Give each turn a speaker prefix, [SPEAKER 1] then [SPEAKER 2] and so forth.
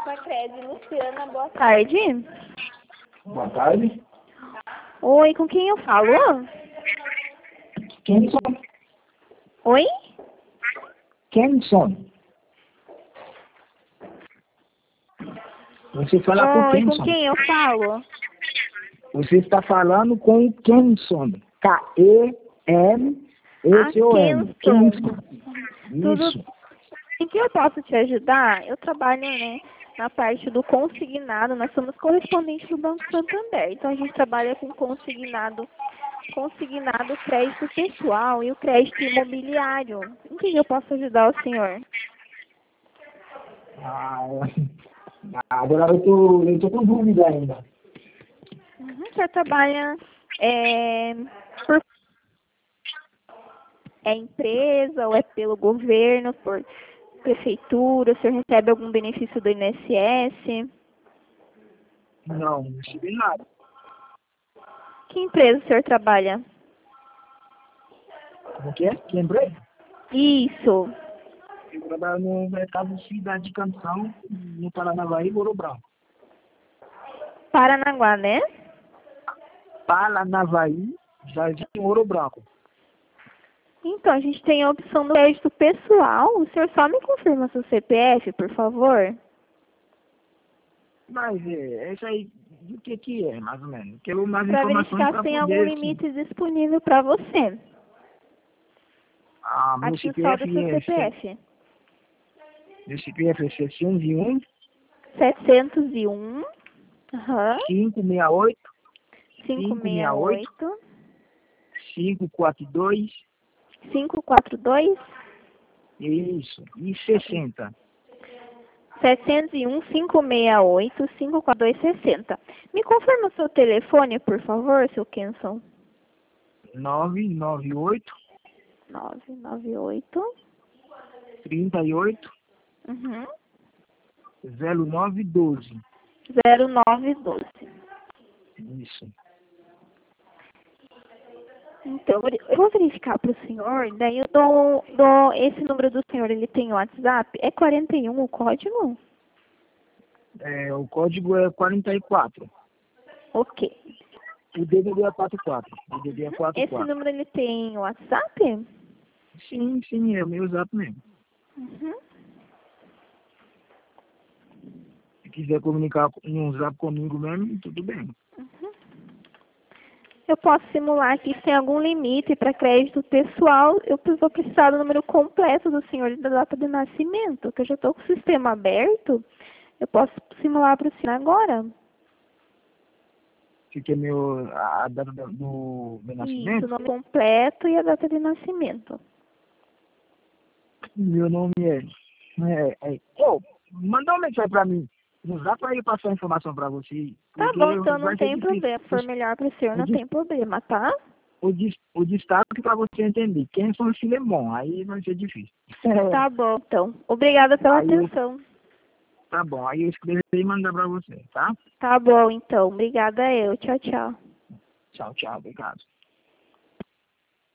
[SPEAKER 1] Sacredi, Luciana, boa tarde.
[SPEAKER 2] Boa tarde.
[SPEAKER 1] Oi, com quem eu falo?
[SPEAKER 2] Kenson.
[SPEAKER 1] Oi?
[SPEAKER 2] Kenson. Você fala com
[SPEAKER 1] Oi,
[SPEAKER 2] Kenson.
[SPEAKER 1] com quem eu falo?
[SPEAKER 2] Você está falando com o Kenson. K-E-N-S-O-N.
[SPEAKER 1] Kenson.
[SPEAKER 2] Isso.
[SPEAKER 1] Em que eu posso te ajudar? Eu trabalho, na parte do consignado. Nós somos correspondentes do Banco Santander. Então, a gente trabalha com consignado, crédito pessoal e o crédito imobiliário. Em que eu posso ajudar o senhor?
[SPEAKER 2] Agora eu tô com dúvida ainda.
[SPEAKER 1] O senhor trabalha por empresa ou é pelo governo, por prefeitura? O senhor recebe algum benefício do INSS?
[SPEAKER 2] Não recebi nada.
[SPEAKER 1] Que empresa o senhor trabalha?
[SPEAKER 2] O quê? Que empresa?
[SPEAKER 1] Isso.
[SPEAKER 2] Eu trabalho no mercado Cidade de Canção, no Paranavaí, Ouro Branco.
[SPEAKER 1] Paranaguá, né?
[SPEAKER 2] Paranavaí, Jardim Ouro Branco.
[SPEAKER 1] Então, a gente tem a opção do crédito pessoal. O senhor só me confirma seu CPF, por favor?
[SPEAKER 2] Mas isso aí, do que é, mais ou menos? Quero mais
[SPEAKER 1] Para
[SPEAKER 2] informações
[SPEAKER 1] verificar
[SPEAKER 2] para
[SPEAKER 1] se tem algum
[SPEAKER 2] poder...
[SPEAKER 1] limite disponível para você.
[SPEAKER 2] Meu
[SPEAKER 1] Aqui só do
[SPEAKER 2] CPF
[SPEAKER 1] seu
[SPEAKER 2] é...
[SPEAKER 1] CPF.
[SPEAKER 2] Meu CPF é 701
[SPEAKER 1] 701, aham,
[SPEAKER 2] 568
[SPEAKER 1] 568,
[SPEAKER 2] 542,
[SPEAKER 1] 542,
[SPEAKER 2] isso, e 60.
[SPEAKER 1] 701, 568, 54260. Me confirma o seu telefone, por favor, seu Kenson.
[SPEAKER 2] 998
[SPEAKER 1] 998,
[SPEAKER 2] 38
[SPEAKER 1] uhum,
[SPEAKER 2] 0912.
[SPEAKER 1] 0912.
[SPEAKER 2] Isso.
[SPEAKER 1] Então, eu vou verificar para o senhor, daí eu dou esse número do senhor, ele tem WhatsApp? É 41 o código?
[SPEAKER 2] O código é 44.
[SPEAKER 1] Ok.
[SPEAKER 2] O DDD é 44. O DDD é
[SPEAKER 1] Esse
[SPEAKER 2] 44.
[SPEAKER 1] número ele tem WhatsApp?
[SPEAKER 2] Sim, é o meu zap mesmo.
[SPEAKER 1] Uhum.
[SPEAKER 2] Se quiser comunicar no zap comigo mesmo, tudo bem.
[SPEAKER 1] Uhum. Eu posso simular aqui se tem algum limite para crédito pessoal. Eu vou precisar do número completo do senhor e da data de nascimento, que eu já estou com o sistema aberto. Eu posso simular para o senhor agora.
[SPEAKER 2] Você quer a data do meu nascimento?
[SPEAKER 1] Isso, o nome completo e a data de nascimento.
[SPEAKER 2] Meu nome manda uma mensagem pra mim. Não dá pra eu passar a informação pra você.
[SPEAKER 1] Tá
[SPEAKER 2] Porque
[SPEAKER 1] bom, então não
[SPEAKER 2] vai ser
[SPEAKER 1] tem
[SPEAKER 2] difícil.
[SPEAKER 1] problema. Se for melhor para o senhor, não tem problema, tá?
[SPEAKER 2] O destaque pra você entender. Quem são os Filemon? Aí vai ser difícil.
[SPEAKER 1] Tá bom, então. Obrigada pela atenção.
[SPEAKER 2] Tá bom, aí eu escrevo e mandar pra você, tá?
[SPEAKER 1] Tá bom, então. Obrigada eu. Tchau, tchau.
[SPEAKER 2] Tchau, obrigado.